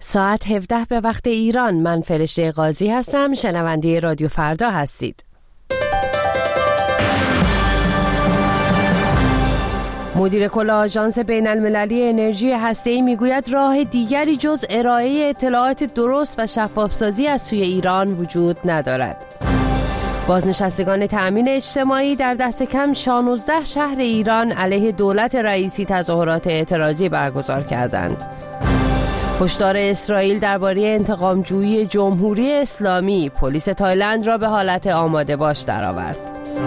ساعت 17 به وقت ایران. من فرشته قاضی هستم. شنونده رادیو فردا هستید. مدیر کل آژانس بین‌المللی انرژی هسته‌ای میگوید راه دیگری جز ارائه اطلاعات درست و شفافسازی از سوی ایران وجود ندارد. بازنشستگان تأمین اجتماعی در دست کم 16 شهر ایران علیه دولت رئیسی تظاهرات اعتراضی برگزار کردند. هشدار اسرائیل درباره انتقامجویی جمهوری اسلامی، پلیس تایلند را به حالت آماده باش درآورد.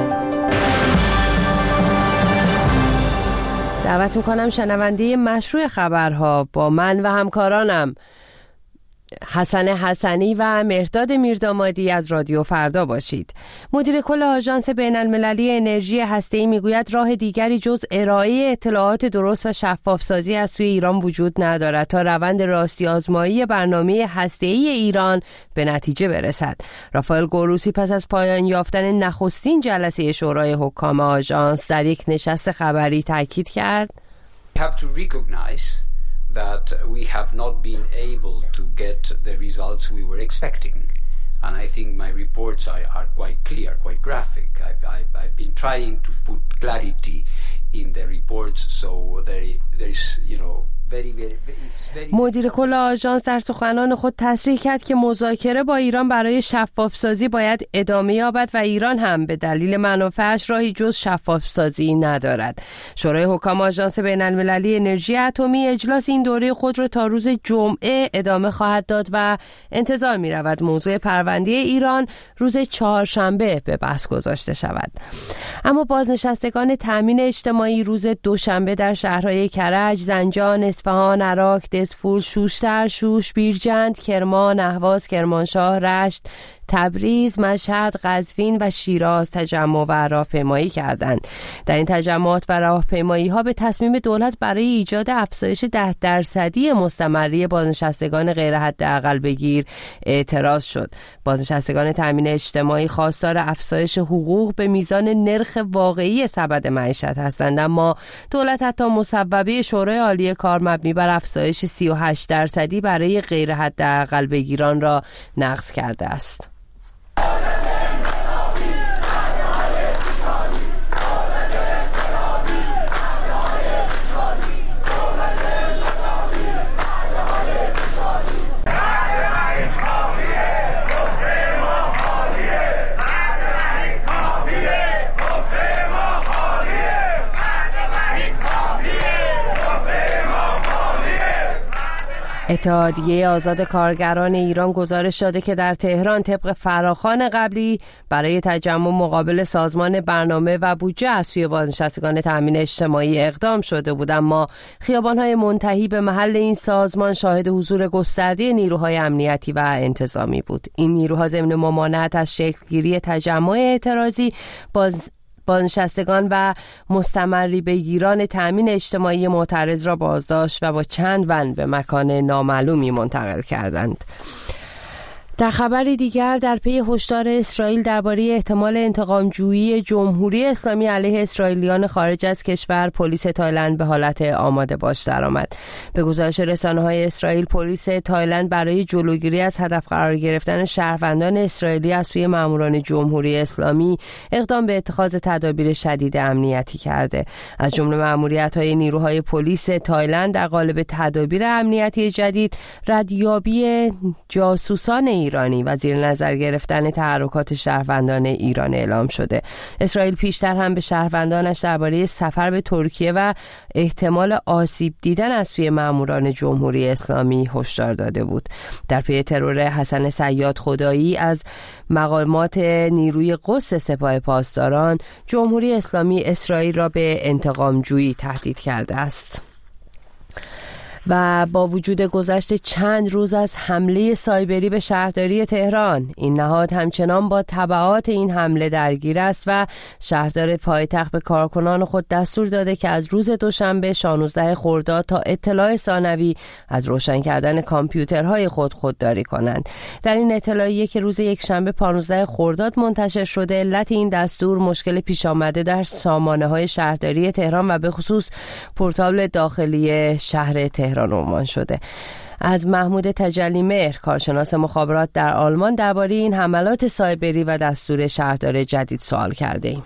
دعوت می‌کنم شنونده مشروع خبرها با من و همکارانم حسن حسنی و مهرداد میردامادی از رادیو فردا باشید. مدیر کل آژانس بین‌المللی انرژی هسته‌ای میگوید راه دیگری جز ارائه اطلاعات درست و شفافسازی از سوی ایران وجود ندارد تا روند راستی آزمایی برنامه هسته‌ای ایران به نتیجه برسد. رافائل گروسی پس از پایان یافتن نخستین جلسه شورای حکام آژانس در یک نشست خبری تاکید کرد that we have not been able to get the results we were expecting. And I think my reports are quite clear, quite graphic. I've been trying to put clarity in the reports, so there is, مدیر کل آژانس در سخنان خود تصریح کرد که مذاکره با ایران برای شفافسازی باید ادامه یابد و ایران هم به دلیل منافعش راهی جز شفافسازی ندارد. شورای حکام آژانس بین‌المللی انرژی اتمی اجلاس این دوره خود را تا روز جمعه ادامه خواهد داد و انتظار می رود موضوع پرونده ایران روز چهارشنبه به بحث گذاشته شود. اما بازنشستگان تأمین اجتماعی روز دوشنبه در شهرهای کرج، زنجان، اصفهان، عراق، دزفول، شوشتر، شوش، بیرجند، کرمان، اهواز، کرمانشاه، رشت، تبریز، مشهد، قزوین و شیراز تجمع و راهپیمایی کردند. در این تجمعات و راهپیمایی‌ها به تصمیم دولت برای ایجاد افزایش 10% مستمری بازنشستگان غیر حداقل بگیر اعتراض شد. بازنشستگان تأمین اجتماعی خواستار افزایش حقوق به میزان نرخ واقعی سبد معیشت هستند، اما دولت حتی مصوبه شورای عالی کار مبنی بر افزایش 38% برای غیر حداقل بگیران را نقض کرده است. اتحادیه آزاد کارگران ایران گزارش داده که در تهران طبق فراخوان قبلی برای تجمع مقابل سازمان برنامه و بودجه از سوی بازنشستگان تأمین اجتماعی اقدام شده بود، اما خیابان‌های منتهی به محل این سازمان شاهد حضور گسترده نیروهای امنیتی و انتظامی بود. این نیروها ضمن ممانعت از شکل‌گیری تجمع اعتراضی بازنشستگان و مستمری بگیران تأمین اجتماعی معترض را بازداشت و با چند ون به مکان نامعلومی منتقل کردند. در خبری دیگر در پی هشدار اسرائیل درباره احتمال انتقامجویی جمهوری اسلامی علیه اسرائیلیان خارج از کشور، پلیس تایلند به حالت آماده باش درآمد. به گزارش رسانه‌های اسرائیل، پلیس تایلند برای جلوگیری از هدف قرار گرفتن شهروندان اسرائیلی از سوی ماموران جمهوری اسلامی اقدام به اتخاذ تدابیر شدید امنیتی کرده. از جمله ماموریت‌های نیروهای پلیس تایلند در قالب تدابیر امنیتی جدید، ردیابی جاسوسان ایرانی و زیر نظر گرفتن تحرکات شهروندان ایران اعلام شده. اسرائیل پیشتر هم به شهروندانش درباره سفر به ترکیه و احتمال آسیب دیدن از سوی ماموران جمهوری اسلامی هشدار داده بود. در پی ترور حسن صیاد خدایی از مقامات نیروی قدس سپاه پاسداران، جمهوری اسلامی اسرائیل را به انتقامجویی تهدید کرده است. و با وجود گذشت چند روز از حمله سایبری به شهرداری تهران، این نهاد همچنان با تبعات این حمله درگیر است و شهردار پایتخت به کارکنان خود دستور داده که از روز دوشنبه 16 خرداد تا اطلاع ثانوی از روشن کردن کامپیوترهای خود خودداری کنند. در این اطلاعیه که روز یکشنبه 15 خرداد منتشر شده، علت این دستور مشکل پیش آمده در سامانه‌های شهرداری تهران و به خصوص پورتال داخلی شهر تهران عنوان شده. از محمود تجلی‌مهر کارشناس مخابرات در آلمان درباره این حملات سایبری و دستور شهردار جدید سوال کردیم.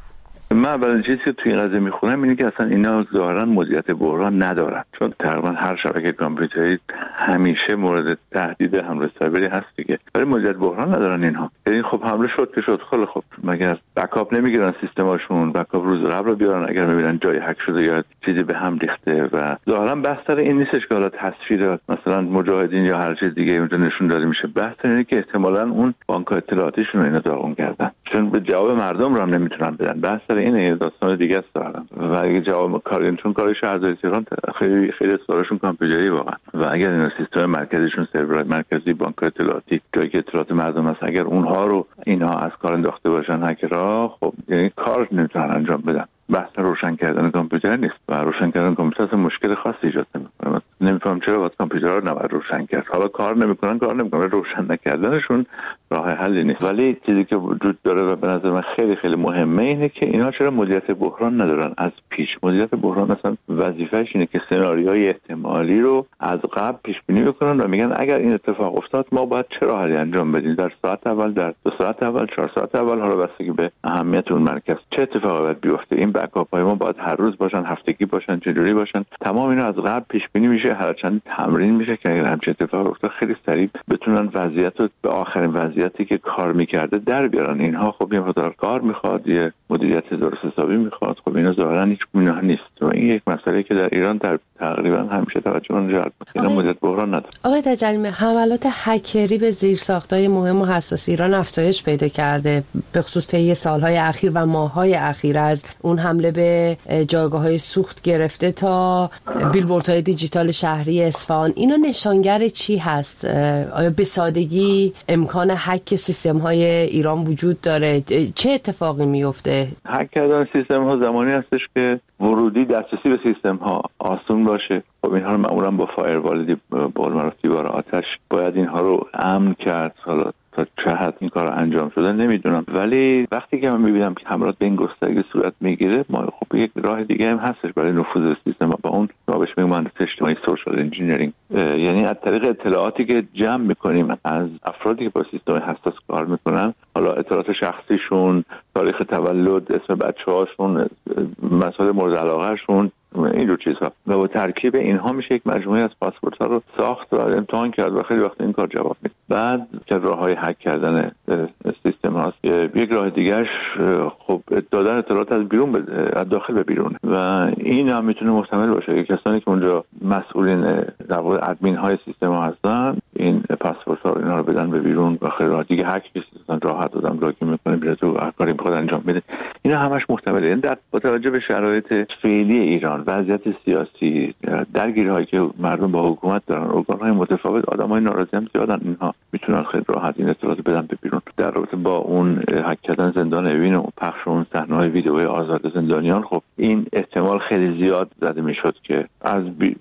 من اولین چیزی که توی این قضیه میخونم اینه که اصلا اینا ظاهرا مدیریت بحران ندارن، چون تقریبا هر شبکه کامپیوتری همیشه مورد تهدید حمله سایبری هست دیگه. ولی مدیریت بحران ندارن اینها. یعنی خب حمله شد که شد، خیلی خب مگر بکاپ نمیگیرن سیستماشون، بکاپ روز قبل رو بیارن اگر میبینن جای هک شده یا چیزی به هم ریخته. و ظاهرا بحث سر این نیستش که حالا تصویر مثلا مجاهدین یا هر چیز دیگه اونجا نشون داده میشه. بحث اینه که احتمالاً اون بانک اطلاعاتیشون رو اینا داغون کردن، چون به جواب مردم رو هم نمیتونن بدن. بحث اینه داستان دیگه است دارن. و اگه جواب کارشون کارش شهرداری تهران خیلی خیلی سوالشون کامپیوتری واقعا. و اگر این سیستم مرکزیشون سرور مرکزی بانک اطلاعاتی جایی که اطلاعات مردم هست، اگر اونها رو اینها از کار انداخته باشن هکرها، خب یعنی کار نمیتونن انجام بدن. بحث روشن کردن کامپیوتر نیست و روشن کردن کامپیوتر مشکل خاصی ایجاد نمیکنه. نمیفهم چرا باید کامپیوترها رو نباید روشن کرد. حالا کار نمیکنن روشن نکردنشون راه حلی نیست. ولی چیزی که وجود داره و به نظر من خیلی خیلی مهمه اینه که اینا چرا مدیریت بحران ندارن از پیش. مدیریت بحران مثلا وظیفه‌اش اینه که سناریوهای احتمالی رو از قبل پیش بینی بکنن و میگن اگر این اتفاق افتاد ما باید چه راهی انجام بدیم، در ساعت اول، در 2 ساعت اول، 4 ساعت اول، حالا بستگی به اهمیت اون مرکز چه اتفاقی باید بیفته. این بکاپ‌های ما باید هر روز باشن، هفتگی باشن، چجوری باشن. تمام اینا از قبل پیش بینی میشه، هرچند تمرین میشه که اگر همچین اتفاقی افتاد خیلی سریع بتونن وضعیت رو به آخرین وضعیتی که کار میکرده در بیارن. اینها خب یه مقدار کار میخواد، یه مدیریت درست حسابی میخواد. خب اینا ظاهرا هیچ گونه نیست و این یک مسئله که در ایران در تقریبا همیشه توجه اون جلب میکنه. اینا مدیریت بحران نداره. آقای تجلی‌مهر، حملات هکری به زیرساخت‌های مهم و حساس ایران افزایش پیدا کرده، به خصوص طی سال‌های اخیر و ماه‌های اخیر. از اون حمله به جایگاه‌های سوخت گرفته تا بیلبوردهای دیجیتال شهری اصفهان، اینا نشانگر چی هست؟ آیا به سادگی امکان هک سیستم‌های ایران وجود داره؟ چه اتفاقی میفته؟ هک کردن سیستم‌ها زمانی هستش که ورودی دسترسی به سیستم‌ها آسون باشه. خب اینها رو معمولا با فایروال دیوار آتش باید اینها رو امن کرد. حالا تا چه حد این کار انجام شده نمیدونم، ولی وقتی که من میبینم که حملات به این گسترگی صورت میگیره، ما خب یک راه دیگه هم هستش برای نفوذ به سیستم با اون بهش میگم مهندسی اجتماعی سوشال انجینیرینگ. یعنی از طریق اطلاعاتی که جمع میکنیم از افرادی که با سیستم حساس کار میکنن، حالا اطلاعات شخصیشون، تاریخ تولد، اسم بچه‌هاشون، مسائل مورد علاقه‌شون، اینجور چیزها، و با ترکیب اینها میشه یک مجموعه از پاسپورت‌ها رو ساخت و امتحان کرد و خیلی وقت این کار جواب میده. بعد که راههای هک کردن سیستم هاست. یک راه دیگه‌اش خب دادن اطلاعات از بیرون از داخل به بیرون و این هم میتونه محتمل باشه که کسانی که اونجا مسئولین در واقع ادمین های سیستم ها هستن این پاسپورت‌ها رو اینا رو بدن به بیرون و خیلی راحت دیگه هک سیستم راحت دادن لاگین میکنه میره تو هر کاری میخواد انجام بده. اینا همش محتمله. این در با توجه به شرایط فعلی ایران، وضعیت سیاسی، درگیری‌هایی که مردم با حکومت دارن، ارگان‌های متفاوت، آدمای ناراضی هم زیادن، اینها میتونن خیلی راحت این اطلاعات بدن به بیرون. در رابطه با اون هک کردن زندان اوین و پخش اون صحنه‌های ویدئوی آزاد زندانیان، خب این احتمال خیلی زیاد زده میشد که از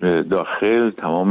داخل تمام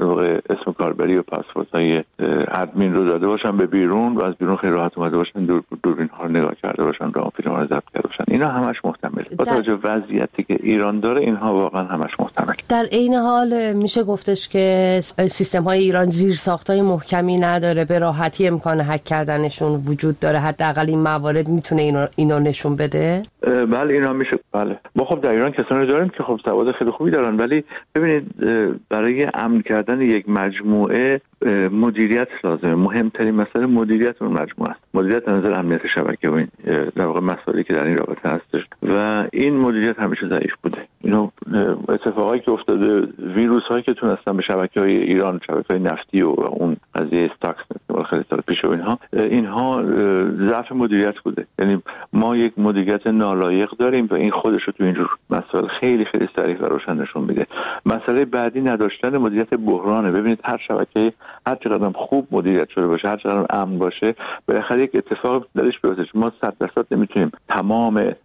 اسم کاربری و پاسپورت‌های ادمین رو داده باشن به بیرون و از بیرون خیلی راحت اومده باشن دوربین‌ها رو نگاه کرده باشن و فیلم‌ها رو ضبط کرده باشن. اینا همش محتمله. با توجه به وضعیتی که ایران داره اینها واقعا همش محتمل. در عین حال میشه گفتش که سیستم‌های ایران زیرساخت‌های محکمی نداره، به راحتی امکان هک کردنشون وجود داره. حداقل این موارد میتونه اینا نشون بده. بله اینا میشه. بله ما خب در ایران کسانی داریم که خب سواد خیلی خوبی دارن، ولی ببینید برای امن کردن یک مجموعه مدیریت لازمه. مهمترین مسئله مدیریت اون مجموعه است. مدیریت از نظر امنیت شبکه و این در واقع مسائلی که در این رابطه هستش و این مدیریت همیشه ضعیف بوده. اینو اتفاقایی که افتاده، ویروس هایی که تونستن به شبکه‌های ایران، شبکه‌های نفتی و اون قضیه استاکس خیلی سال پیش و اینها ضعف مدیریت بوده. یعنی ما یک مدیریت نالایق داریم و این خودش رو تو اینجور مسائل خیلی خیلی صریح و روشن نشون میده. مسئله بعدی نداشتن مدیریت بحرانه. ببینید هر شبکه هر چقدر خوب مدیریت شده باشه، هر چقدر امن باشه، بالاخره یک اتفاق درش بیفته. ما 100% نمیتونیم تمام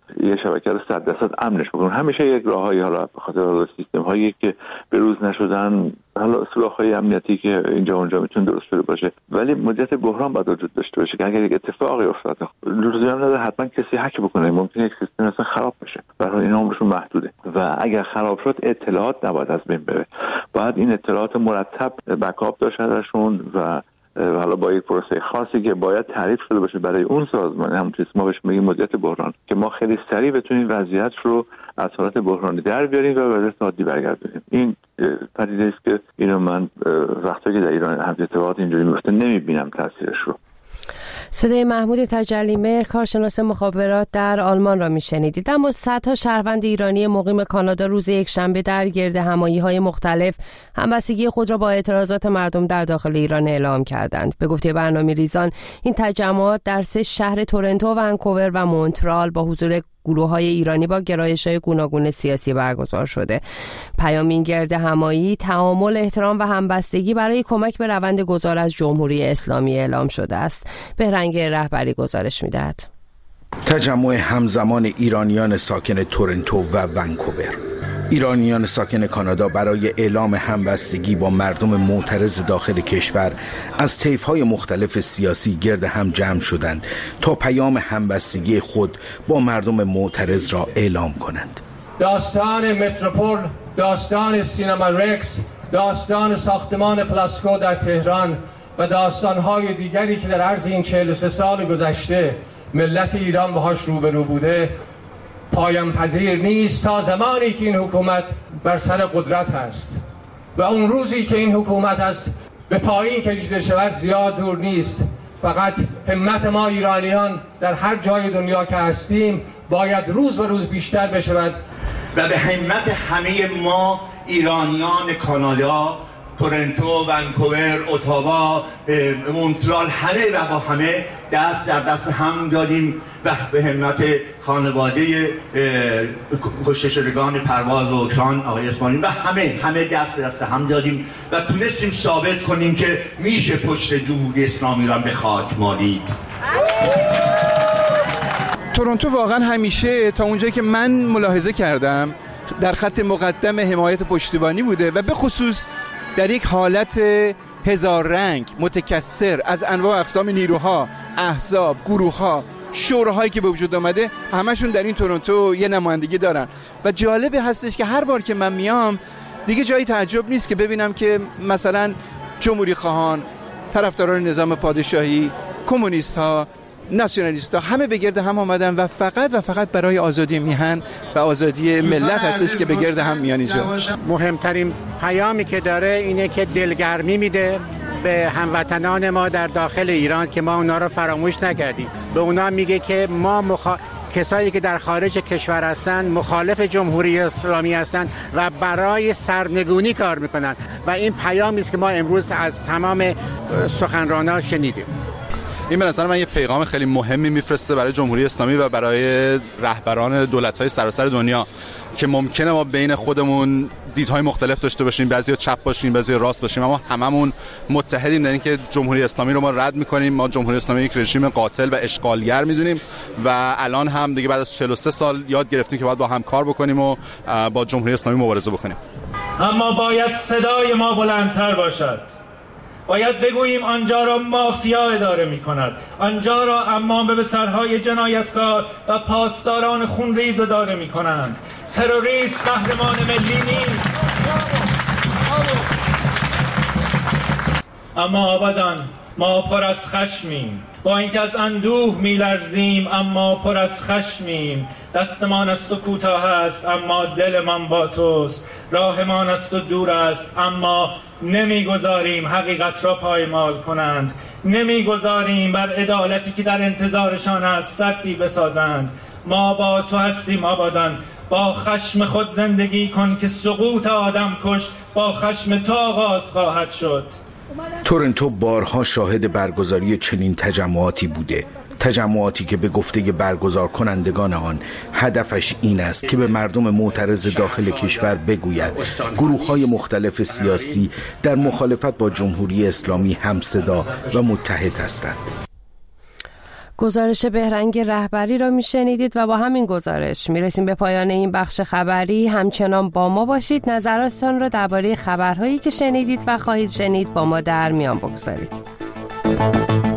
یه شبکه رو 100% امنش بکنن. همیشه یک راههایی، حالا به خاطر سیستم هایی که بروز نشدن، حالا سوراخ‌های امنیتی که اینجا اونجا میتونه درست شده باشه، ولی مدیریت بحران باید وجود داشته باشه که اگر یک اتفاقی افتاد لزومی نداره حتما کسی هک بکنه، ممکنه یک سیستم اصلا خراب بشه، برای این عمرشون محدوده و اگر خراب شد اطلاعات نباید از بین بره. باید این اطلاعات مرتب بکاپ داشته ازشون و حالا با یک پروسه خاصی که باید تعریف شده باشه برای اون سازمان، همونطوری ما بهش میگیم مدیریت بحران، که ما خیلی سریع بتونیم وضعیت رو از حالت بحرانی در بیاریم و به وضعیت عادی برگردونیم. این پدیده است که اینو من وقتی که در ایران هم اتفاقات اینجوری میفته نمیبینم تاثیرش رو. صدای محمود تجلی‌مهر، کارشناس مخابرات در آلمان را میشنیدید. اما صدها شهروند ایرانی مقیم کانادا روز یکشنبه در گردهمایی‌های مختلف همبستگی خود را با اعتراضات مردم در داخل ایران اعلام کردند. به گفته برنامه‌ریزان این تجمعات در 3 شهر تورنتو، ونکوور و مونترال با حضور گروه‌های ایرانی با گرایش‌های گوناگون سیاسی برگزار شده. پیام این گردهمایی تعامل، احترام و همبستگی برای کمک به روند گذار از جمهوری اسلامی اعلام شده است. بهرنگ رهبری گزارش می‌دهد. تجمع همزمان ایرانیان ساکن تورنتو و ونکوور. ایرانیان ساکن کانادا برای اعلام همبستگی با مردم معترض داخل کشور از طیف‌های مختلف سیاسی گرد هم جمع شدند تا پیام همبستگی خود با مردم معترض را اعلام کنند. داستان متروپول، داستان سینما رکس، داستان ساختمان پلاسکو در تهران و داستان‌های دیگری که در عرض این 43 سال گذشته ملت ایران باهاش روبرو بوده پایان پذیر نیست تا زمانی که این حکومت بر سر قدرت است و اون روزی که این حکومت از به پایین کشیده شود زیاد دور نیست. فقط همت ما ایرانیان در هر جای دنیا که هستیم باید روز به روز بیشتر بشود و به همت همه ما ایرانیان کانادا، تورنتو، ونکوور، اتاوا، مونترال، همه و با همه دست در دست هم دادیم و به همت خانواده کشته شدگان پرواز و اوکراین آقای اسماعیلی و همه دست به دست هم دادیم و تونستیم ثابت کنیم که میشه پشت جمهوری اسلامی را به خاک مالید. تورنتو واقعا همیشه تا اونجایی که من ملاحظه کردم در خط مقدم حمایت پشتیبانی بوده و به خصوص در یک حالت هزار رنگ متکثر از انواع اقسام نیروها، احزاب، گروه‌ها، شوراهایی که به وجود آمده همشون در این تورنتو یه نمایندگی دارن و جالبه هستش که هر بار که من میام دیگه جایی تعجب نیست که ببینم که مثلا جمهوری خواهان، طرفداران نظام پادشاهی، کمونیست‌ها، ناسیونالیست‌ها همه به گرد هم آمدن و فقط برای آزادی میهن و آزادی ملت هستش که به گرد هم میان اینجا. مهمترین پیامی که داره اینه که دلگرمی میده به هموطنان ما در داخل ایران که ما اونا رو فراموش نکردیم. به اونا میگه که ما کسایی که در خارج کشور هستن مخالف جمهوری اسلامی هستن و برای سرنگونی کار میکنن و این پیامی است که ما امروز از تمام سخنرانان شنیدیم. این به نظر من یه پیغام خیلی مهمی میفرسته برای جمهوری اسلامی و برای رهبران دولت‌های سراسر دنیا که ممکنه ما بین خودمون دیدهای مختلف داشته باشیم، بعضیا چپ باشیم، بعضیا راست باشیم، اما هممون متحدیم در اینکه جمهوری اسلامی رو ما رد می‌کنیم. ما جمهوری اسلامی یک رژیم قاتل و اشغالگر می‌دونیم و الان هم دیگه بعد از 43 سال یاد گرفتیم که باید با هم کار بکنیم و با جمهوری اسلامی مبارزه بکنیم. اما باید صدای ما بلندتر باشد. باید بگوییم آنجا را مافیا اداره می کند، آنجا را امام به سرهای جنایتکار و پاسداران خونریز اداره می کنند. تروریست قهرمان ملی نیست. اما آبادان ما پر از خشمیم، با اینکه از اندوه میلرزیم اما پر از خشمیم. دستمان از تو کوتاه است اما دلمان با توست، راهمان از تو دور است اما نمیگذاریم حقیقت را پایمال کنند، نمیگذاریم بر عدالتی که در انتظارشان است سدی بسازند. ما با تو هستیم آبادان، با خشم خود زندگی کن که سقوط آدم کش با خشم تو آغاز خواهد شد. تورنتو بارها شاهد برگزاری چنین تجمعاتی بوده، تجمعاتی که به گفته برگزار کنندگان آن هدفش این است که به مردم معترض داخل کشور بگوید گروه‌های مختلف سیاسی در مخالفت با جمهوری اسلامی همصدا و متحد هستند. گزارش بهرنگ رهبری را میشنیدید و با همین گزارش میرسیم به پایان این بخش خبری. همچنان با ما باشید، نظراتتان را درباره خبرهایی که شنیدید و خواهید شنید با ما در میان بگذارید.